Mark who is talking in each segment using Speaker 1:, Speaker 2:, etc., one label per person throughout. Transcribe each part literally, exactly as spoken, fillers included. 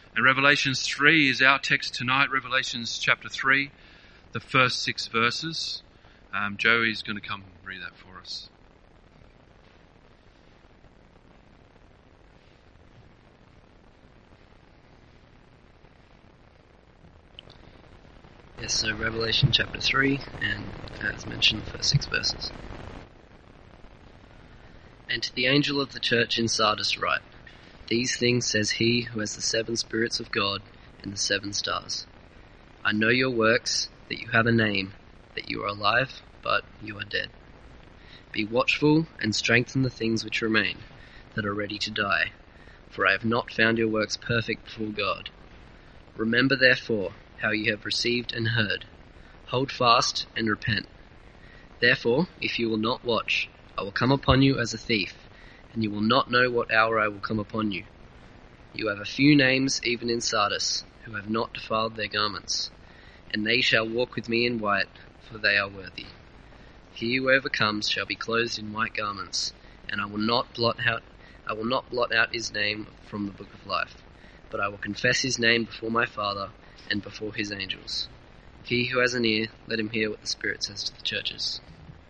Speaker 1: And Revelations three is our text tonight. Revelations chapter three, the first six verses. Um, Joey's going to come read that for us.
Speaker 2: Yes, so Revelation chapter three, and as mentioned, the first six verses. And to the angel of the church in Sardis write, These things says he who has the seven spirits of God and the seven stars. I know your works, that you have a name, that you are alive, but you are dead. Be watchful and strengthen the things which remain, that are ready to die, for I have not found your works perfect before God. Remember therefore how you have received and heard. Hold fast and repent. Therefore, if you will not watch, I will come upon you as a thief, and you will not know what hour I will come upon you. You have a few names even in Sardis, who have not defiled their garments, and they shall walk with me in white, for they are worthy. He who overcomes shall be clothed in white garments, and I will not blot out I will not blot out his name from the book of life, but I will confess his name before my Father and before his angels. He who has an ear, let him hear what the Spirit says to the churches.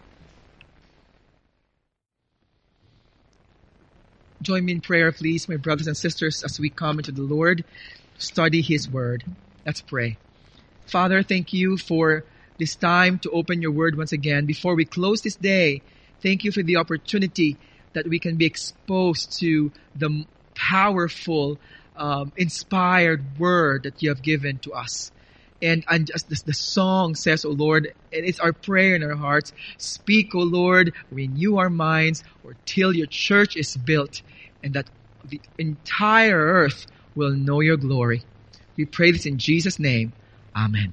Speaker 3: Join me in prayer, please, my brothers and sisters, as we come into the Lord, study His Word. Let's pray. Father, thank you for this time to open your Word once again. Before we close this day, thank you for the opportunity that we can be exposed to the powerful, um, inspired Word that you have given to us. And, and as the, the song says, O Lord, and it's our prayer in our hearts, speak, O Lord, renew our minds, or till your church is built, and that the entire earth will know your glory. We pray this in Jesus' name. Amen.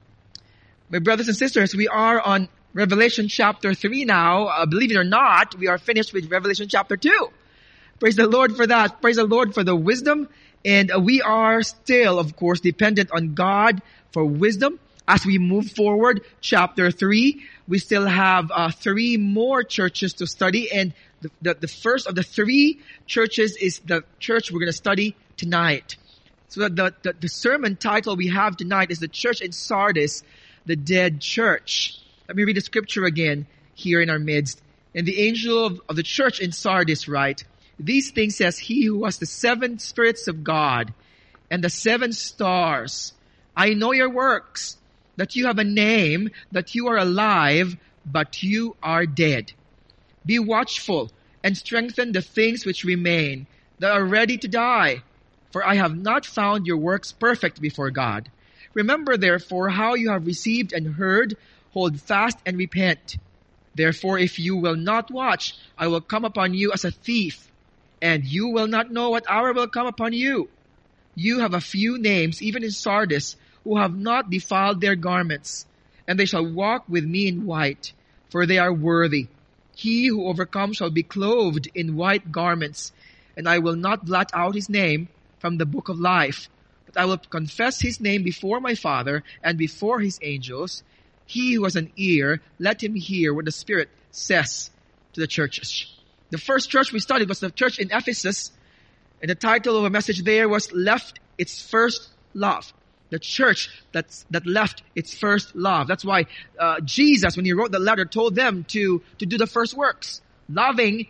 Speaker 3: My brothers and sisters, we are on Revelation chapter three now. Uh, believe it or not, we are finished with Revelation chapter two. Praise the Lord for that. Praise the Lord for the wisdom. And uh, we are still, of course, dependent on God for wisdom. As we move forward, chapter three, we still have uh, three more churches to study. And the, the, the first of the three churches is the church we're going to study tonight. So the, the, the sermon title we have tonight is The Church in Sardis, the Dead Church. Let me read the scripture again here in our midst. And the angel of, of the church in Sardis write, These things says he who has the seven spirits of God and the seven stars. I know your works, that you have a name, that you are alive, but you are dead. Be watchful and strengthen the things which remain, that are ready to die. For I have not found your works perfect before God. Remember therefore how you have received and heard, hold fast and repent. Therefore if you will not watch, I will come upon you as a thief, and you will not know what hour will come upon you. You have a few names, even in Sardis, who have not defiled their garments, and they shall walk with me in white, for they are worthy. He who overcomes shall be clothed in white garments, and I will not blot out his name from the book of life, but I will confess his name before my Father and before his angels. He who has an ear, let him hear what the Spirit says to the churches. The first church we studied was the church in Ephesus, and the title of a message there was Left Its First Love. The church that's, that left its first love. That's why uh, Jesus, when he wrote the letter, told them to, to do the first works. Loving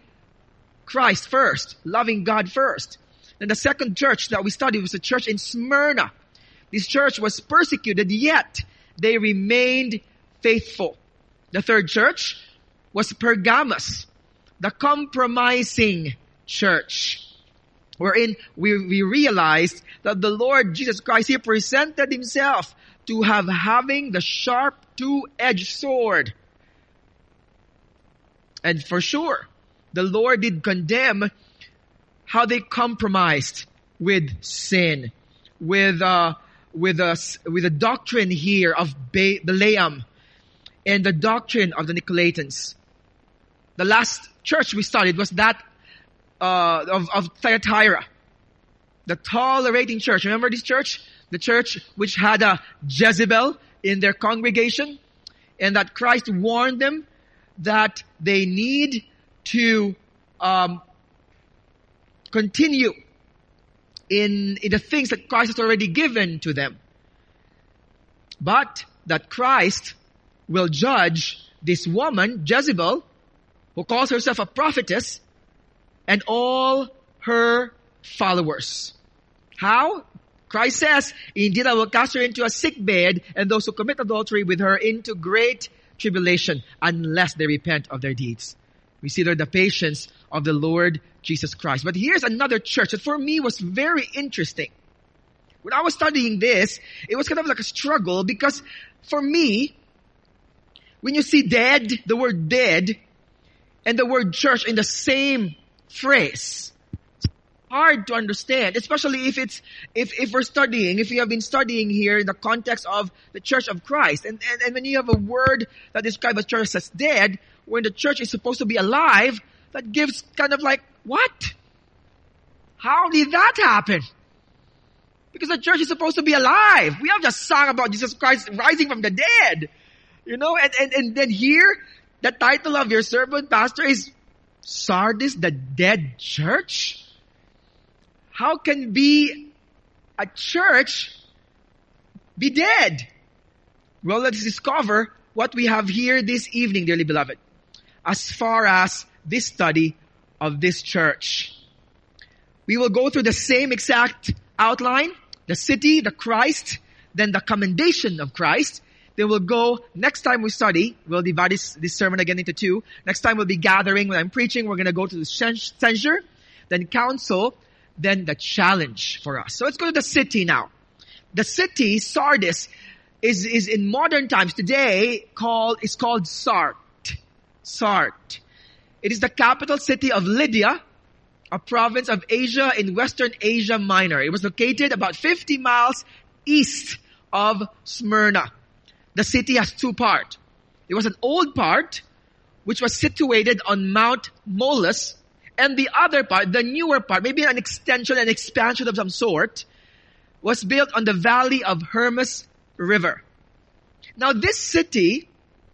Speaker 3: Christ first. Loving God first. And the second church that we studied was the church in Smyrna. This church was persecuted, yet they remained faithful. The third church was Pergamos, the compromising church, wherein we, we realized that the Lord Jesus Christ, He presented Himself to have having the sharp two-edged sword. And for sure, the Lord did condemn how they compromised with sin, with uh, with a with a doctrine here of ba- Balaam, and the doctrine of the Nicolaitans. The last church we studied was that uh, of of Thyatira, the tolerating church. Remember this church, the church which had a Jezebel in their congregation, and that Christ warned them that they need to um, continue in, in the things that Christ has already given to them. But that Christ will judge this woman, Jezebel, who calls herself a prophetess, and all her followers. How? Christ says, indeed I will cast her into a sick bed, and those who commit adultery with her into great tribulation, unless they repent of their deeds. We see there the patience of the Lord Jesus Christ. But here's another church that for me was very interesting. When I was studying this, it was kind of like a struggle because for me, when you see dead, the word dead, and the word church in the same phrase, it's hard to understand, especially if it's, if, if we're studying, if we have been studying here in the context of the church of Christ. And, and, and when you have a word that describes a church as dead, when the church is supposed to be alive, that gives kind of like, what? How did that happen? Because the church is supposed to be alive. We have just sung about Jesus Christ rising from the dead. You know, and, and, and then here, the title of your sermon, Pastor, is Sardis, the dead church? How can be a church be dead? Well, let's discover what we have here this evening, dearly beloved, as far as this study of this church. We will go through the same exact outline, the city, the Christ, then the commendation of Christ. Then we'll go, next time we study, we'll divide this, this sermon again into two. Next time we'll be gathering. When I'm preaching, we're going to go to the censure, then counsel, then the challenge for us. So let's go to the city now. The city, Sardis, is, is in modern times today called, is called Sart. Sart. It is the capital city of Lydia, a province of Asia in Western Asia Minor. It was located about fifty miles east of Smyrna. The city has two parts. There was an old part, which was situated on Mount Molus, and the other part, the newer part, maybe an extension, an expansion of some sort, was built on the valley of Hermus River. Now this city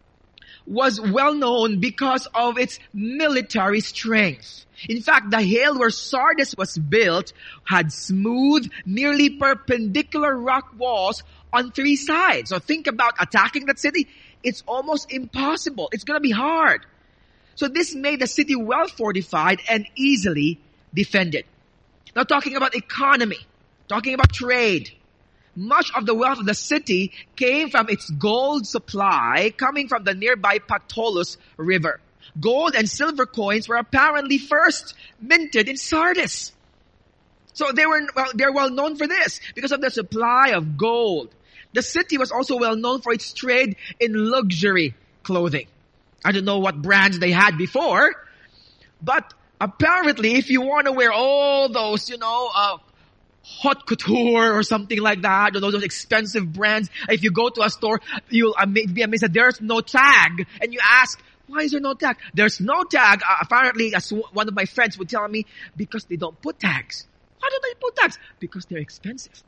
Speaker 3: was well known because of its military strength. In fact, the hill where Sardis was built had smooth, nearly perpendicular rock walls on three sides. So think about attacking that city. It's almost impossible. It's going to be hard. So this made the city well fortified and easily defended. Now talking about economy, talking about trade. Much of the wealth of the city came from its gold supply coming from the nearby Pactolus River. Gold and silver coins were apparently first minted in Sardis. So they were well, they're well known for this because of the supply of gold. The city was also well known for its trade in luxury clothing. I don't know what brands they had before, but apparently if you want to wear all those, you know, uh, haute couture or something like that, you know, those expensive brands, if you go to a store, you'll be amazed that there's no tag. And you ask, why is there no tag? There's no tag. Uh, apparently, as one of my friends would tell me, because they don't put tags. Why don't they put tags? Because they're expensive.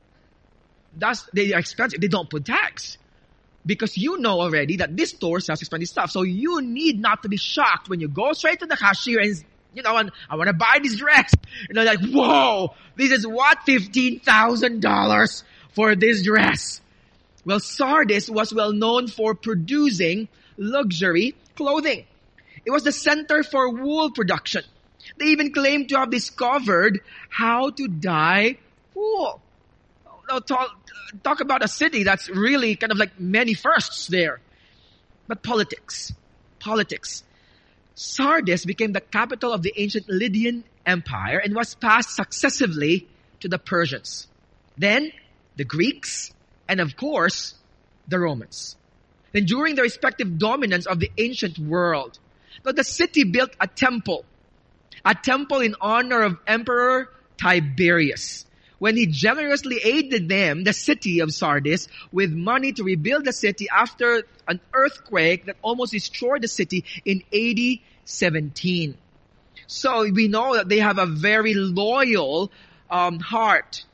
Speaker 3: That's, they are expensive. They don't put tags. Because you know already that this store sells expensive stuff. So you need not to be shocked when you go straight to the cashier and, you know, and I want to buy this dress. You know, like, whoa, this is what? fifteen thousand dollars for this dress. Well, Sardis was well known for producing luxury clothing. It was the center for wool production. They even claimed to have discovered how to dye wool. Now, talk, talk about a city that's really kind of like many firsts there. But politics. Politics. Sardis became the capital of the ancient Lydian Empire and was passed successively to the Persians. Then, the Greeks, and of course, the Romans. Then during the respective dominance of the ancient world, now the city built a temple. A temple in honor of Emperor Tiberius. When he generously aided them, the city of Sardis, with money to rebuild the city after an earthquake that almost destroyed the city in A D seventeen. So we know that they have a very loyal um, heart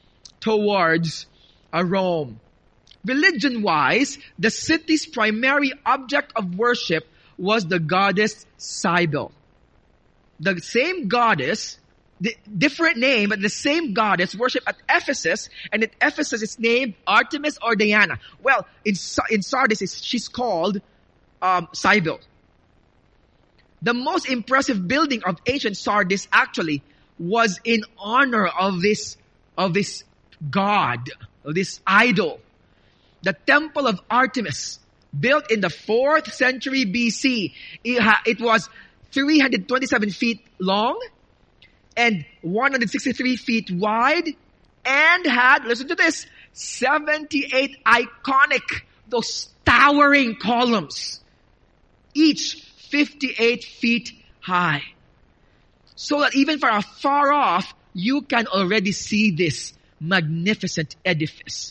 Speaker 3: towards uh, Rome. Religion-wise, the city's primary object of worship was the goddess Cybele. The same goddess the different name, but the same goddess worshipped at Ephesus, and at Ephesus it's named Artemis or Diana. Well, in, in Sardis it's, she's called um, Cybele. The most impressive building of ancient Sardis actually was in honor of this, of this god, of this idol. The temple of Artemis, built in the fourth century B C. It, ha, it was three hundred twenty-seven feet long and one hundred sixty-three feet wide, and had, listen to this, seventy-eight iconic, those towering columns, each fifty-eight feet high. So that even from afar off, you can already see this magnificent edifice.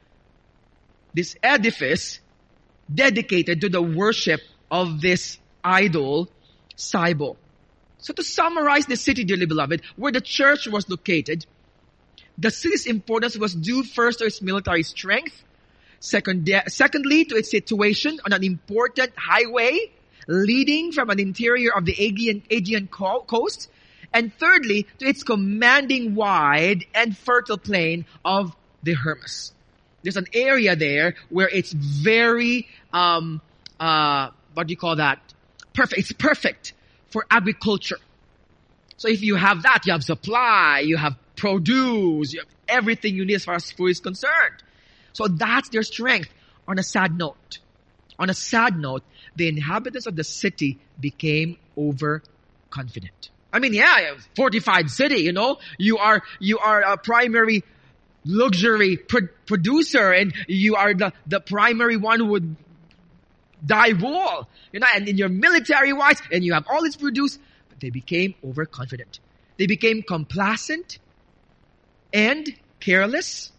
Speaker 3: This edifice dedicated to the worship of this idol, Cybele. So to summarize the city, dearly beloved, where the church was located, the city's importance was due first to its military strength, second, secondly to its situation on an important highway leading from an interior of the Aegean, Aegean coast, and thirdly to its commanding wide and fertile plain of the Hermus. There's an area there where it's very, um, uh, what do you call that? Perfect. It's perfect for agriculture. So if you have that, you have supply, you have produce, you have everything you need as far as food is concerned. So that's their strength. On a sad note, on a sad note, the inhabitants of the city became overconfident. I mean, yeah, fortified city, you know, you are, you are a primary luxury pro- producer, and you are the, the primary one who would die wall, you know, and in your military wise, and you have all this produced, but they became overconfident. They became complacent and careless.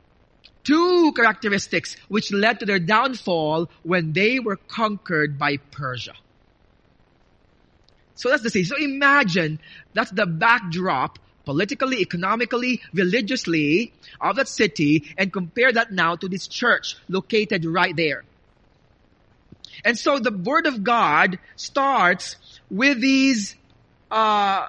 Speaker 3: Two characteristics which led to their downfall when they were conquered by Persia. So that's the thing. So imagine that's the backdrop, politically, economically, religiously, of that city, and compare that now to this church located right there. And so the Word of God starts with these, uh,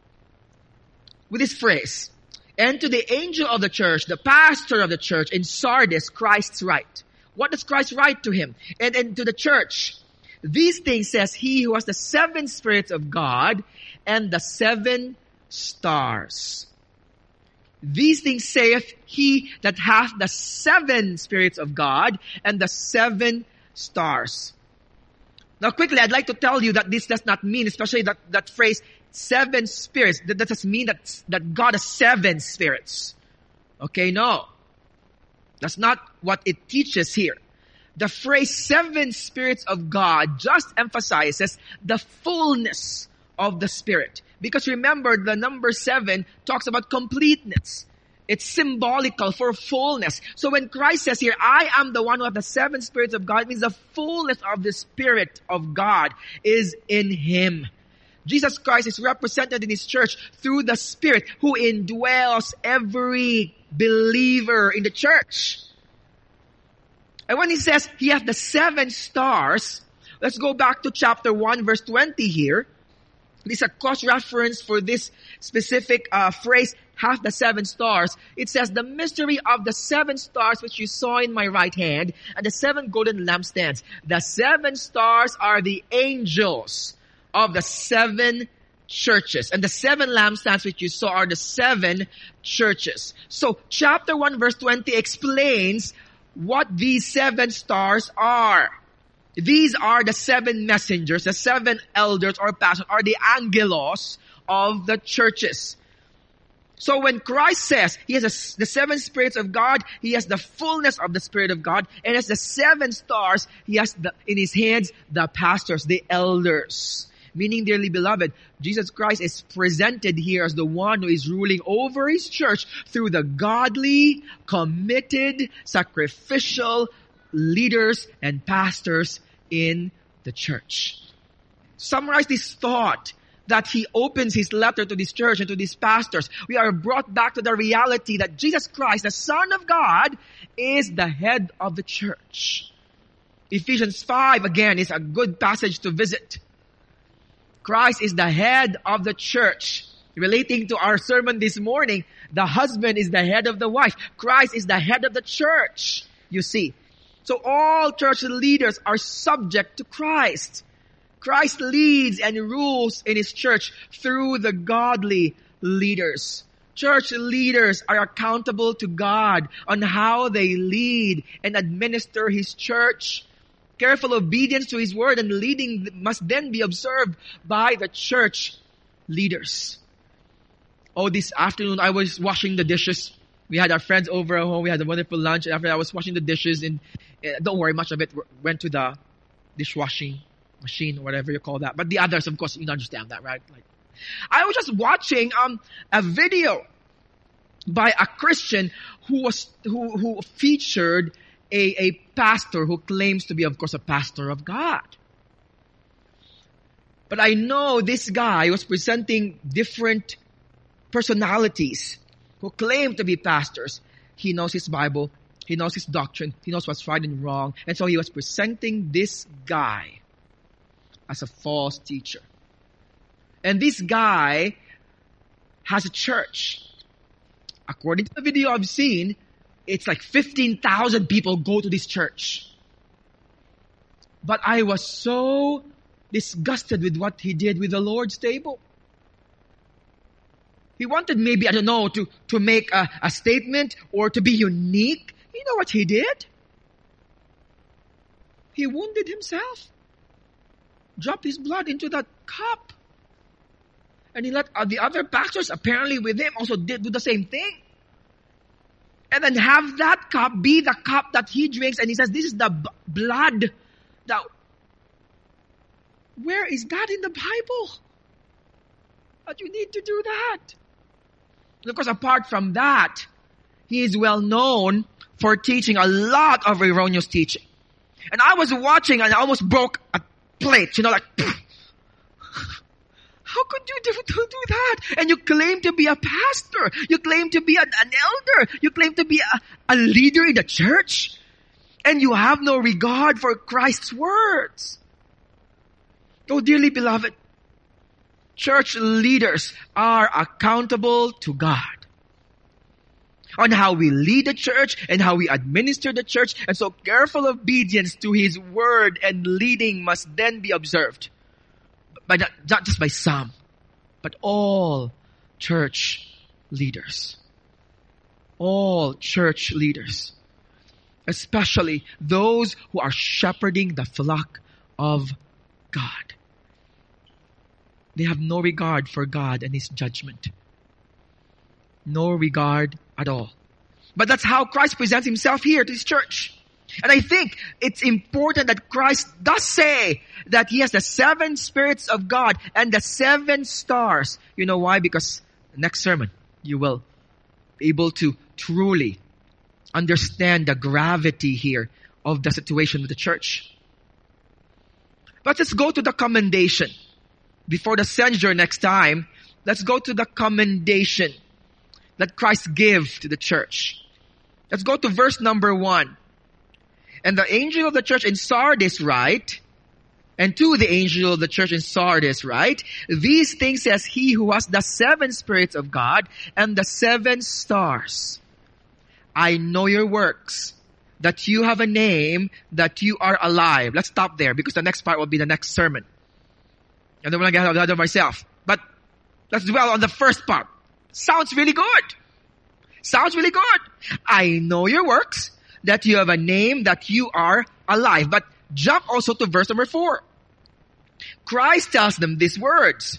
Speaker 3: with this phrase. And to the angel of the church, the pastor of the church in Sardis, Christ's write. What does Christ write to him? And, and to the church, these things says he who has the seven spirits of God and the seven stars. These things saith he that hath the seven spirits of God and the seven stars. Now quickly, I'd like to tell you that this does not mean, especially that, that phrase, seven spirits, that doesn't mean that, that God has seven spirits. Okay, no. That's not what it teaches here. The phrase seven spirits of God just emphasizes the fullness of the Spirit. Because remember, the number seven talks about completeness. It's symbolical for fullness. So when Christ says here, I am the one who has the seven spirits of God, it means the fullness of the Spirit of God is in Him. Jesus Christ is represented in His church through the Spirit who indwells every believer in the church. And when He says He has the seven stars, let's go back to chapter one verse twenty here. This is a cross-reference for this specific uh, phrase, have the seven stars. It says, the mystery of the seven stars which you saw in my right hand and the seven golden lampstands. The seven stars are the angels of the seven churches. And the seven lampstands which you saw are the seven churches. So chapter one verse twenty explains what these seven stars are. These are the seven messengers, the seven elders or pastors, are the angelos of the churches. So when Christ says He has a, the seven spirits of God, He has the fullness of the Spirit of God, and as the seven stars, He has the, in His hands the pastors, the elders. Meaning, dearly beloved, Jesus Christ is presented here as the one who is ruling over His church through the godly, committed, sacrificial leaders and pastors in the church. Summarize this thought that He opens His letter to this church and to these pastors. We are brought back to the reality that Jesus Christ, the Son of God, is the head of the church. Ephesians five, again, is a good passage to visit. Christ is the head of the church. Relating to our sermon this morning, the husband is the head of the wife. Christ is the head of the church, you see. So all church leaders are subject to Christ. Christ leads and rules in His church through the godly leaders. Church leaders are accountable to God on how they lead and administer His church. Careful obedience to His word and leading must then be observed by the church leaders. Oh, this afternoon I was washing the dishes. We had our friends over at home. We had a wonderful lunch. And after I was washing the dishes, and uh, don't worry, much of it went to the dishwashing machine or whatever you call that. But the others, of course, you understand that, right? Like, I was just watching um a video by a Christian who was who who featured a a pastor who claims to be, of course, a pastor of God. But I know this guy was presenting different personalities who claim to be pastors. He knows his Bible. He knows his doctrine. He knows what's right and wrong. And so he was presenting this guy as a false teacher. And this guy has a church. According to the video I've seen, it's like fifteen thousand people go to this church. But I was so disgusted with what he did with the Lord's table. He wanted maybe, I don't know, to, to make a, a statement or to be unique. You know what he did? He wounded himself. Dropped his blood into that cup. And he let uh, the other pastors apparently with him also did do the same thing. And then have that cup be the cup that he drinks. And he says, this is the b- blood. That, where is that in the Bible? That you need to do that. And of course, apart from that, he is well known for teaching a lot of erroneous teaching. And I was watching and I almost broke a plate, you know, like, how could you do, do, do that? And you claim to be a pastor. You claim to be an, an elder. You claim to be a, a leader in the church. And you have no regard for Christ's words. Oh, dearly beloved, church leaders are accountable to God on how we lead the church and how we administer the church. And so careful obedience to His word and leading must then be observed. By not, not just by some, but all church leaders. All church leaders. Especially those who are shepherding the flock of God. They have no regard for God and His judgment. No regard at all. But that's how Christ presents Himself here to His church. And I think it's important that Christ does say that He has the seven spirits of God and the seven stars. You know why? Because next sermon, you will be able to truly understand the gravity here of the situation of the church. But let's go to the commendation. Before the censure next time, let's go to the commendation that Christ gave to the church. Let's go to verse number one. And the angel of the church in Sardis write, and to the angel of the church in Sardis write, these things says He who has the seven spirits of God and the seven stars. I know your works, that you have a name, that you are alive. Let's stop there because the next part will be the next sermon. I don't want to get ahead of myself. But let's dwell on the first part. Sounds really good. Sounds really good. I know your works, that you have a name, that you are alive. But jump also to verse number four. Christ tells them these words.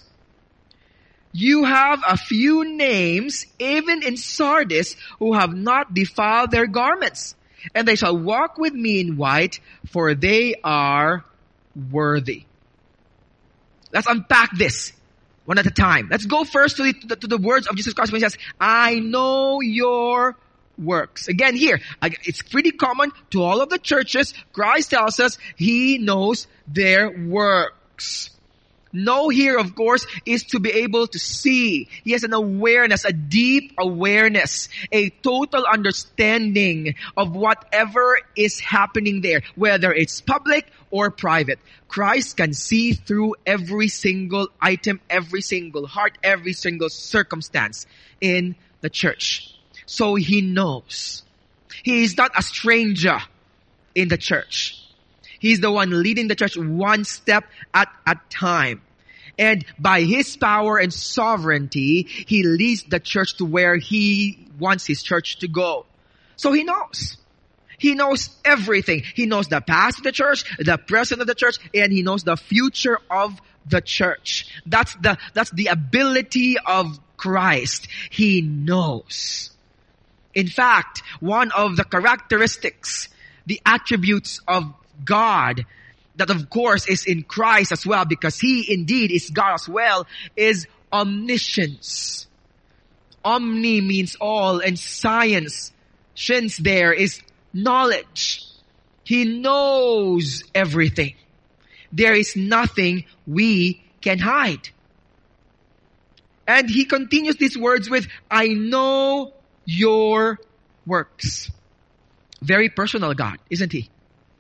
Speaker 3: You have a few names, even in Sardis, who have not defiled their garments. And they shall walk with me in white, for they are worthy. Let's unpack this one at a time. Let's go first to the, to the, to the words of Jesus Christ when He says, I know your works. Again here, it's pretty common to all of the churches. Christ tells us He knows their works. Know here, of course, is to be able to see. He has an awareness, a deep awareness, a total understanding of whatever is happening there, whether it's public or private. Christ can see through every single item, every single heart, every single circumstance in the church. So He knows. He is not a stranger in the church. He's the one leading the church one step at a time. And by His power and sovereignty, He leads the church to where He wants His church to go. So He knows. He knows everything. He knows the past of the church, the present of the church, and He knows the future of the church. That's the, that's the ability of Christ. He knows. In fact, one of the characteristics, the attributes of God, that of course is in Christ as well, because He indeed is God as well, is omniscience. Omni means all, and science, science there is knowledge. He knows everything. There is nothing we can hide. And He continues these words with, I know your works. Very personal God, isn't He?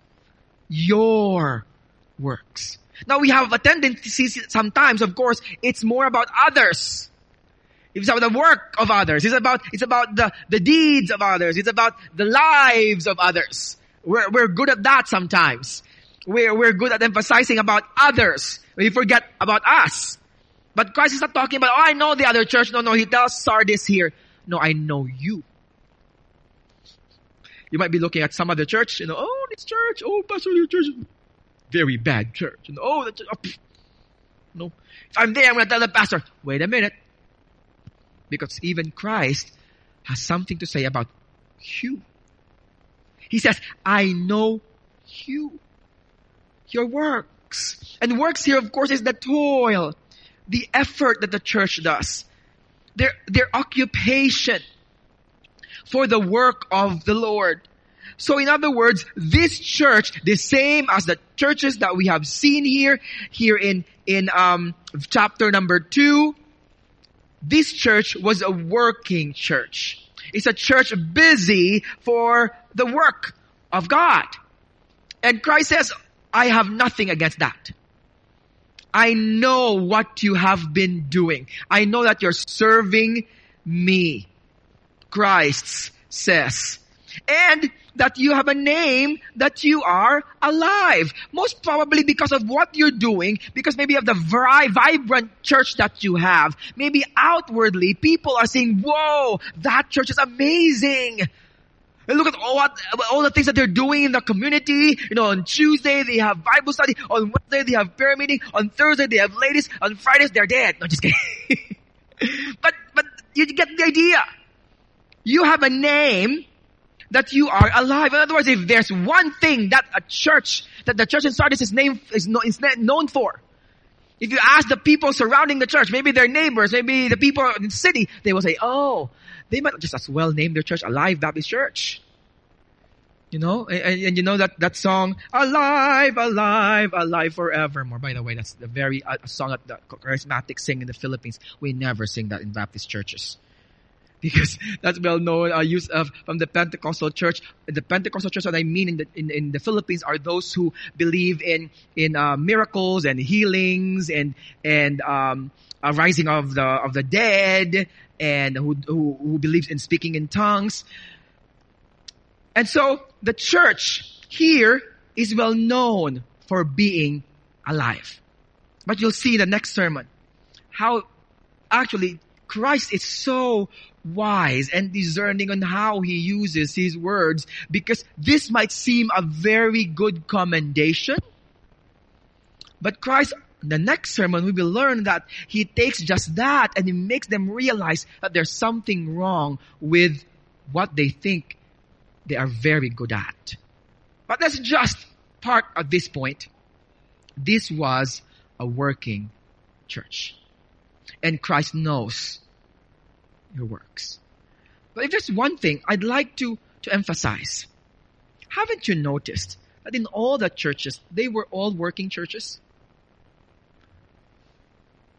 Speaker 3: Your works. Now we have a tendency sometimes, of course, it's more about others. It's about the work of others. It's about, it's about the, the deeds of others. It's about the lives of others. We're, we're good at that sometimes. We're, we're good at emphasizing about others. We forget about us. But Christ is not talking about, oh, I know the other church. No, no, He tells Sardis here, no, I know you. You might be looking at some other church, you know, oh, this church, oh, pastor, your church is very bad church. You know, oh, the church, oh, pff. No. If I'm there, I'm going to tell the pastor, wait a minute. Because even Christ has something to say about you. He says, I know you. Your works. And works here, of course, is the toil, the effort that the church does. Their, their occupation for the work of the Lord. So in other words, this church, the same as the churches that we have seen here, here in, in, um, chapter number two, this church was a working church. It's a church busy for the work of God. And Christ says, I have nothing against that. I know what you have been doing. I know that you're serving me. Christ says. And that you have a name, that you are alive. Most probably because of what you're doing, because maybe of the very vibrant church that you have. Maybe outwardly, people are saying, whoa, that church is amazing. And look at all, what, all the things that they're doing in the community. You know, on Tuesday they have Bible study. On Wednesday they have prayer meeting. On Thursday they have ladies. On Fridays they're dead. No, just kidding. but, but you get the idea. You have a name that you are alive. In other words, if there's one thing that a church, that the church in Sardis is, name, is, no, is known for, if you ask the people surrounding the church, maybe their neighbors, maybe the people in the city, they will say, oh, they might just as well name their church Alive Baptist Church. You know, and, and you know that, that song, Alive, Alive, Alive Forevermore. By the way, that's the very uh, song that the charismatics sing in the Philippines. We never sing that in Baptist churches. Because that's well known, uh, use of, from the Pentecostal church. The Pentecostal church that I mean in the, in, in the Philippines are those who believe in, in, uh, miracles and healings and, and, um, a rising of the, of the dead and who, who, who believes in speaking in tongues. And so the church here is well known for being alive. But you'll see in the next sermon how actually Christ is so wise and discerning on how He uses His words, because this might seem a very good commendation. But Christ, in the next sermon, we will learn that He takes just that and He makes them realize that there's something wrong with what they think they are very good at. But that's just part at this point. This was a working church. And Christ knows your works. But if there's one thing I'd like to, to emphasize, haven't you noticed that in all the churches, they were all working churches?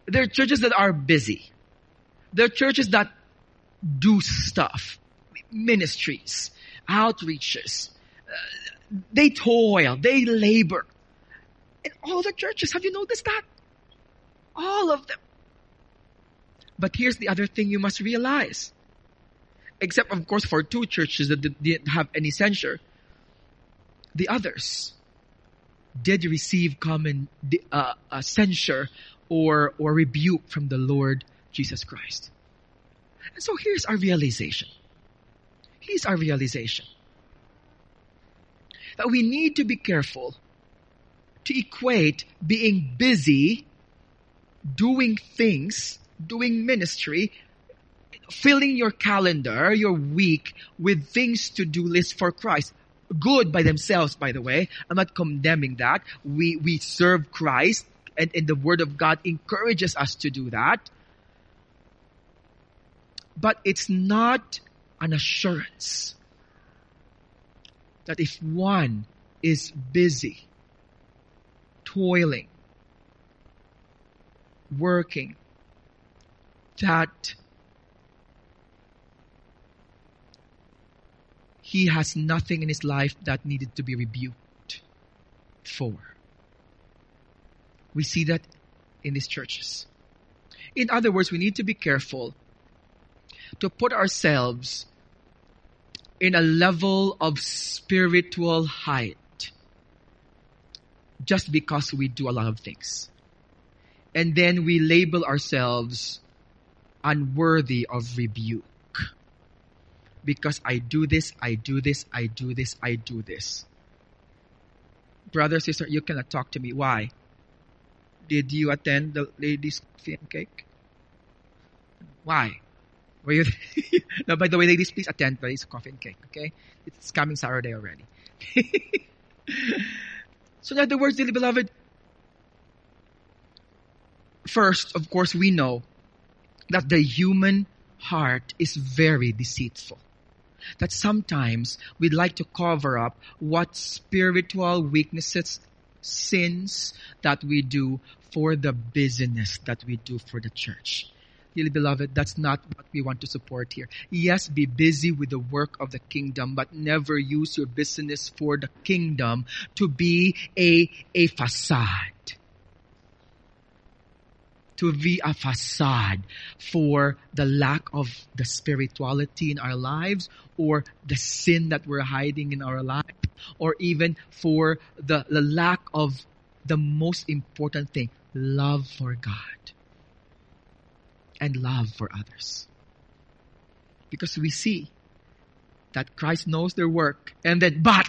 Speaker 3: There are churches that are busy. There are churches that do stuff. Ministries, outreaches. Uh, they toil. They labor. And all the churches, have you noticed that? All of them. But here's the other thing you must realize. Except, of course, for two churches that didn't have any censure. The others did receive common uh, uh, censure or, or rebuke from the Lord Jesus Christ. And so here's our realization. Here's our realization. That we need to be careful to equate being busy, doing things, doing ministry, filling your calendar, your week with things to do list for Christ. Good by themselves, by the way. I'm not condemning that. We, we serve Christ, and, and the Word of God encourages us to do that. But it's not an assurance that if one is busy, toiling, working, that he has nothing in his life that needed to be rebuked for. We see that in these churches. In other words, we need to be careful to put ourselves in a level of spiritual height just because we do a lot of things. And then we label ourselves unworthy of rebuke. Because I do this, I do this, I do this, I do this. Brother, sister, you cannot talk to me. Why? Did you attend the ladies' coffee and cake? Why? Were you? No, by the way, ladies, please attend ladies' coffee and cake. Okay, it's coming Saturday already. So, in other words, dearly beloved, first, of course, we know that the human heart is very deceitful. That sometimes we'd like to cover up what spiritual weaknesses, sins that we do for the busyness that we do for the church. Dearly beloved, that's not what we want to support here. Yes, be busy with the work of the kingdom, but never use your business for the kingdom to be a, a facade. To be a facade for the lack of the spirituality in our lives, or the sin that we're hiding in our life, or even for the, the lack of the most important thing, love for God and love for others. Because we see that Christ knows their work, and then, but,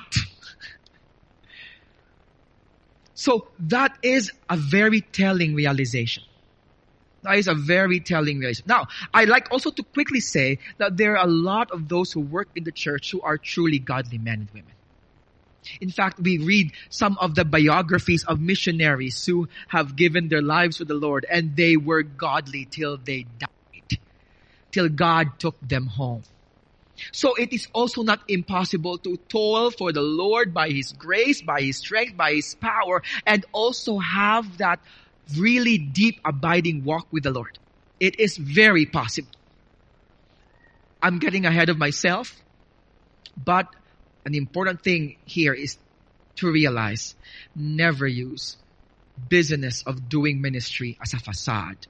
Speaker 3: so that is a very telling realization. That is a very telling realization. Now, I'd like also to quickly say that there are a lot of those who work in the church who are truly godly men and women. In fact, we read some of the biographies of missionaries who have given their lives to the Lord, and they were godly till they died, till God took them home. So it is also not impossible to toil for the Lord by His grace, by His strength, by His power, and also have that really deep, abiding walk with the Lord. It is very possible. I'm getting ahead of myself, but an important thing here is to realize, never use business of doing ministry as a facade,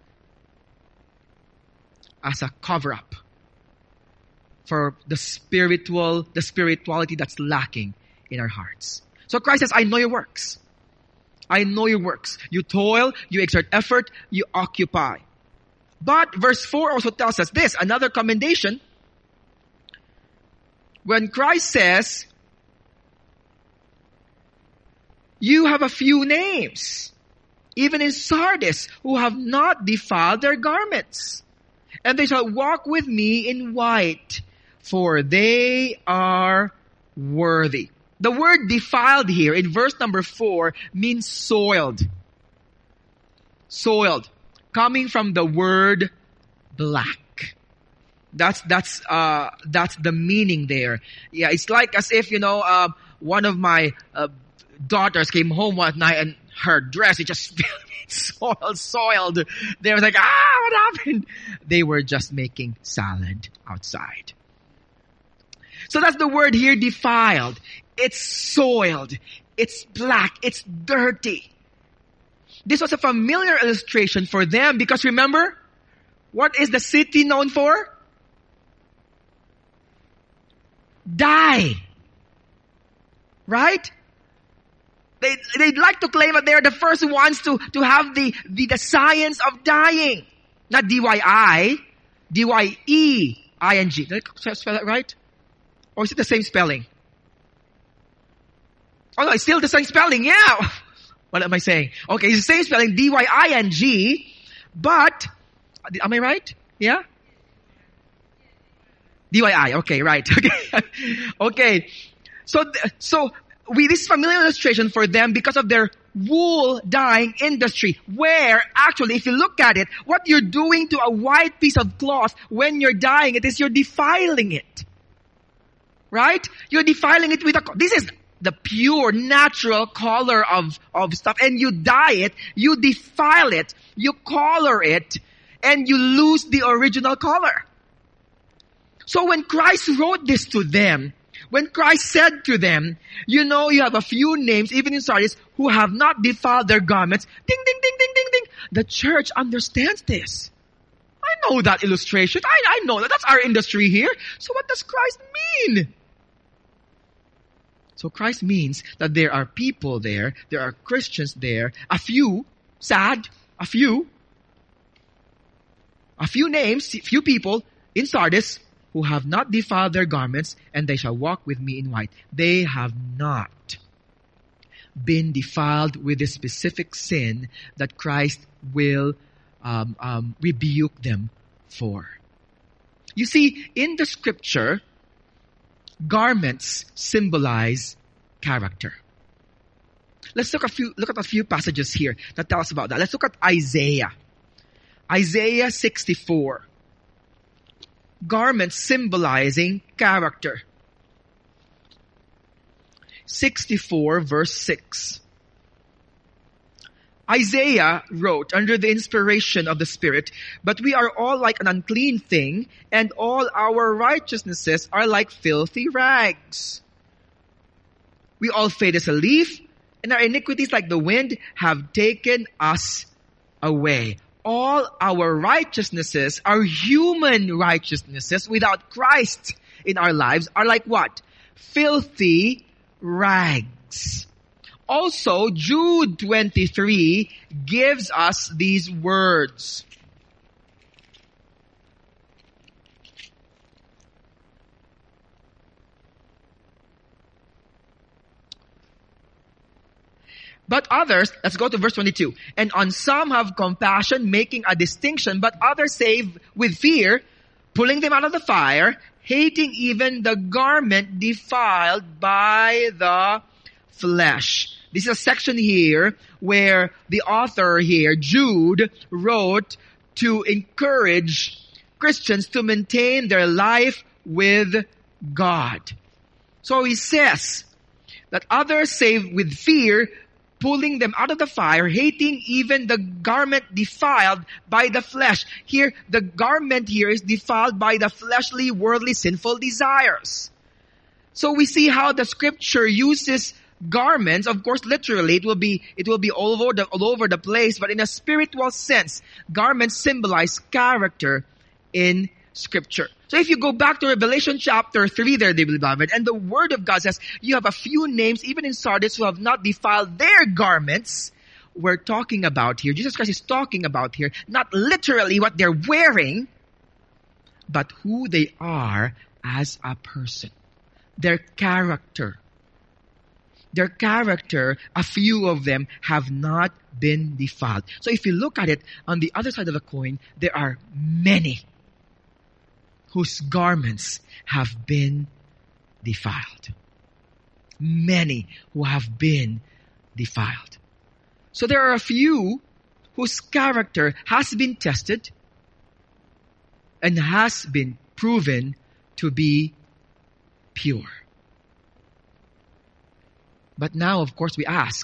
Speaker 3: as a cover-up for the spiritual, the spirituality that's lacking in our hearts. So Christ says, I know your works. I know your works. You toil, you exert effort, you occupy. But verse four also tells us this, another commendation. When Christ says, you have a few names, even in Sardis, who have not defiled their garments. And they shall walk with me in white, for they are worthy. The word defiled here in verse number four means soiled. Soiled. Coming from the word black. That's, that's, uh, that's the meaning there. Yeah, it's like as if, you know, uh, one of my, uh, daughters came home one night and her dress, it just soiled, soiled. They was like, ah, what happened? They were just making salad outside. So that's the word here, defiled. It's soiled. It's black. It's dirty. This was a familiar illustration for them because remember, what is the city known for? Dye. Right? They, they'd like to claim that they're the first ones to, to have the, the, the science of dyeing. Not D Y I, D Y E I N G. Did I spell that right? Or is it the same spelling? Oh no, it's still the same spelling, yeah. What am I saying? Okay, it's the same spelling, D Y I N G, but, am I right? Yeah? D Y I, okay, right. Okay. Okay. So, so, we, this is familiar illustration for them because of their wool dyeing industry, where actually, if you look at it, what you're doing to a white piece of cloth when you're dyeing it is you're defiling it. Right? You're defiling it with a, this is the pure natural color of, of stuff, and you dye it, you defile it, you color it, and you lose the original color. So when Christ wrote this to them, when Christ said to them, you know, you have a few names, even in Sardis, who have not defiled their garments, ding, ding, ding, ding, ding, ding. The church understands this. I know that illustration. I, I know that. That's our industry here. So what does Christ mean? So Christ means that there are people there, there are Christians there, a few, sad, a few, a few names, few people in Sardis who have not defiled their garments, and they shall walk with me in white. They have not been defiled with a specific sin that Christ will um, um, rebuke them for. You see, in the scripture, garments symbolize character. Let's look, a few, look at a few passages here that tell us about that. Let's look at Isaiah. Isaiah sixty-four. Garments symbolizing character. sixty-four verse six. Isaiah wrote under the inspiration of the Spirit, but we are all like an unclean thing, and all our righteousnesses are like filthy rags. We all fade as a leaf, and our iniquities like the wind have taken us away. All our righteousnesses, our human righteousnesses without Christ in our lives are like what? Filthy rags. Also, Jude twenty-three gives us these words. But others, let's go to verse twenty-two. And on some have compassion, making a distinction, but others save with fear, pulling them out of the fire, hating even the garment defiled by the flesh. This is a section here where the author here, Jude, wrote to encourage Christians to maintain their life with God. So he says that others save with fear, pulling them out of the fire, hating even the garment defiled by the flesh. Here, the garment here is defiled by the fleshly, worldly, sinful desires. So we see how the scripture uses garments. Of course, literally, it will be, it will be all over the, all over the place, but in a spiritual sense, garments symbolize character in scripture. So if you go back to Revelation chapter three there, dear beloved, and the word of God says, you have a few names, even in Sardis, who have not defiled their garments. We're talking about here, Jesus Christ is talking about here, not literally what they're wearing, but who they are as a person. Their character. Their character, a few of them have not been defiled. So if you look at it, on the other side of the coin, there are many whose garments have been defiled. Many who have been defiled. So there are a few whose character has been tested and has been proven to be pure. But now, of course, we ask,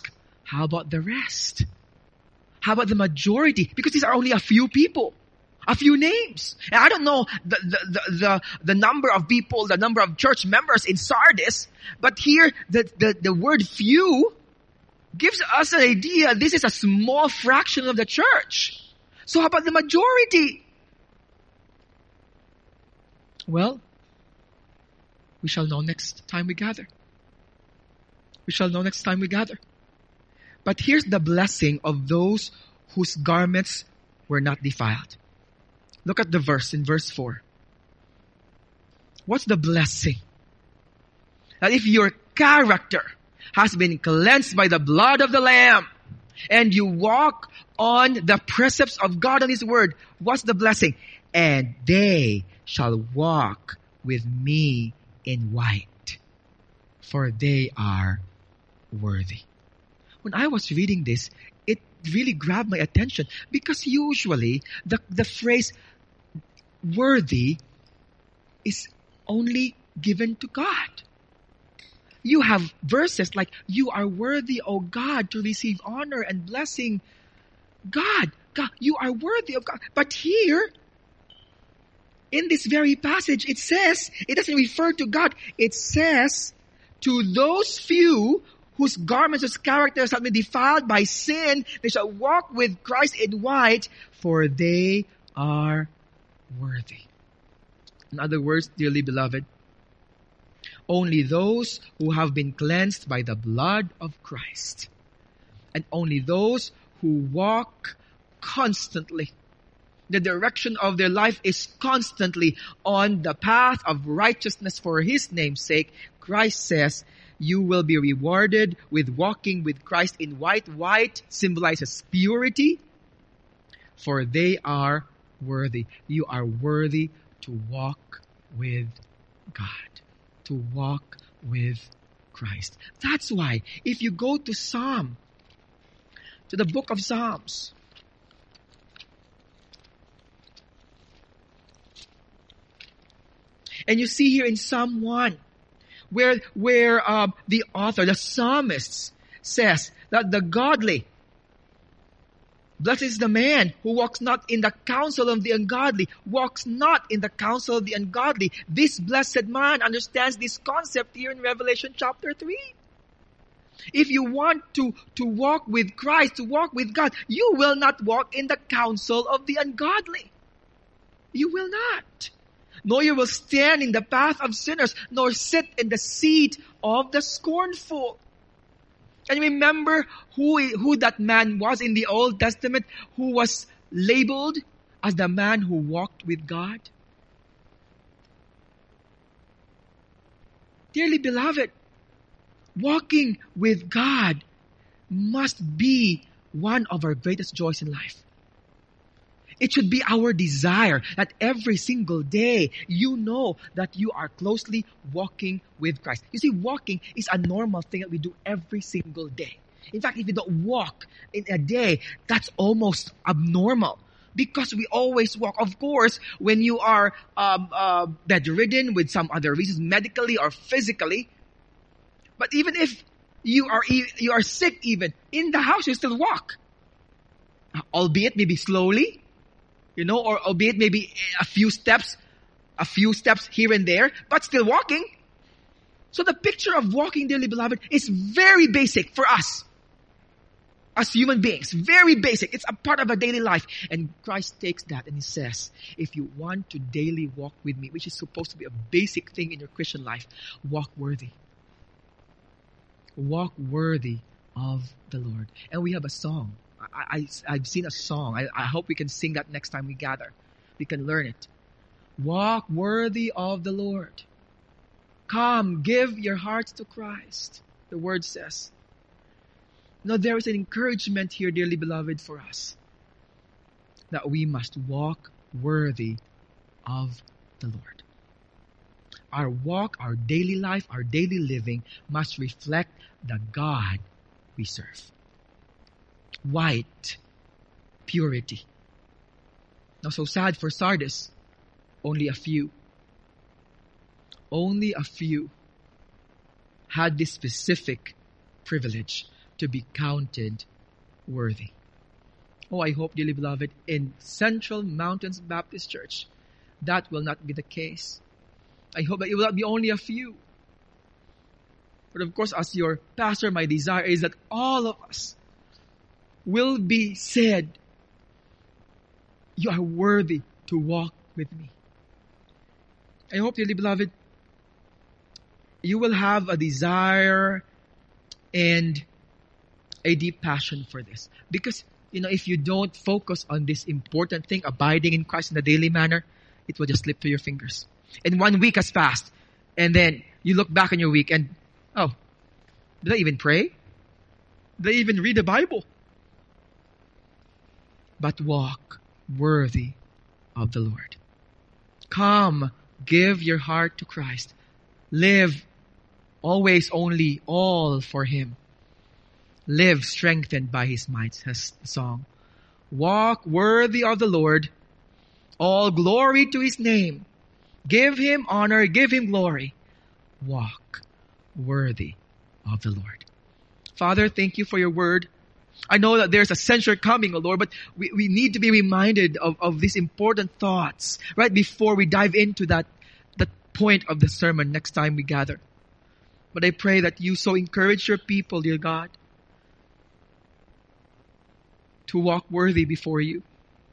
Speaker 3: How about the rest? How about the majority? Because these are only a few people. A few names. And I don't know the, the, the, the, the number of people, the number of church members in Sardis, but here the, the, the word few gives us an idea this is a small fraction of the church. So how about the majority? Well, we shall know next time we gather. We shall know next time we gather. But here's the blessing of those whose garments were not defiled. Look at the verse in verse four. What's the blessing? That if your character has been cleansed by the blood of the Lamb and you walk on the precepts of God and His Word, what's the blessing? And they shall walk with me in white, for they are worthy. When I was reading this, it really grabbed my attention because usually the, the phrase worthy is only given to God. You have verses like, you are worthy, O God, to receive honor and blessing. God, God, you are worthy of God. But here, in this very passage, it says, it doesn't refer to God. It says, to those few whose garments, whose characters have been defiled by sin, they shall walk with Christ in white, for they are worthy. In other words, dearly beloved, only those who have been cleansed by the blood of Christ, and only those who walk constantly, the direction of their life is constantly on the path of righteousness for His name's sake, Christ says, you will be rewarded with walking with Christ in white. White symbolizes purity, for they are worthy. You are worthy to walk with God, to walk with Christ. That's why if you go to Psalm, to the book of Psalms, and you see here in Psalm one, where where um, the author, the psalmist, says that the godly, blessed is the man who walks not in the counsel of the ungodly, walks not in the counsel of the ungodly. This blessed man understands this concept here in Revelation chapter three. If you want to, to walk with Christ, to walk with God, you will not walk in the counsel of the ungodly. You will not. Nor you will stand in the path of sinners, nor sit in the seat of the scornful. And remember who, who that man was in the Old Testament who was labeled as the man who walked with God? Dearly beloved, walking with God must be one of our greatest joys in life. It should be our desire that every single day you know that you are closely walking with Christ. You see, walking is a normal thing that we do every single day. In fact, if you don't walk in a day, that's almost abnormal. Because we always walk. Of course, when you are um, uh, bedridden with some other reasons, medically or physically. But even if you are you are sick even, in the house you still walk. Albeit maybe slowly. You know, or albeit maybe a few steps, a few steps here and there, but still walking. So the picture of walking, dearly beloved, is very basic for us as human beings. Very basic. It's a part of our daily life. And Christ takes that and He says, if you want to daily walk with me, which is supposed to be a basic thing in your Christian life, walk worthy. Walk worthy of the Lord. And we have a song. I, I, I've seen a song. I, I hope we can sing that next time we gather. We can learn it. Walk worthy of the Lord. Come, give your hearts to Christ. The word says. Now there is an encouragement here, dearly beloved, for us. That we must walk worthy of the Lord. Our walk, our daily life, our daily living must reflect the God we serve. White, purity. Now, so sad for Sardis, only a few, only a few had this specific privilege to be counted worthy. Oh, I hope, dearly beloved, in Central Mountains Baptist Church, that will not be the case. I hope that it will not be only a few. But of course, as your pastor, my desire is that all of us will be said, you are worthy to walk with me. I hope, dearly beloved, you will have a desire and a deep passion for this. Because, you know, if you don't focus on this important thing, abiding in Christ in a daily manner, it will just slip through your fingers. And one week has passed. And then you look back on your week and, oh, did I even pray? Did I even read the Bible? But walk worthy of the Lord. Come, give your heart to Christ. Live always only all for Him. Live strengthened by His might, says the song. Walk worthy of the Lord. All glory to His name. Give Him honor, give Him glory. Walk worthy of the Lord. Father, thank you for your word. I know that there's a censure coming, O Lord, but we, we need to be reminded of, of these important thoughts right before we dive into that, that point of the sermon next time we gather. But I pray that you so encourage your people, dear God, to walk worthy before you.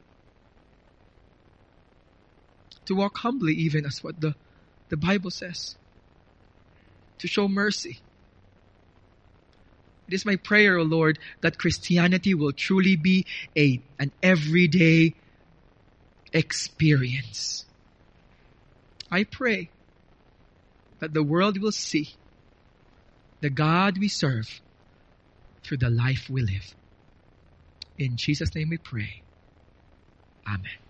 Speaker 3: To walk humbly, even as what the, the Bible says. To show mercy. It is my prayer, O Lord, that Christianity will truly be a, an everyday experience. I pray that the world will see the God we serve through the life we live. In Jesus' name we pray. Amen.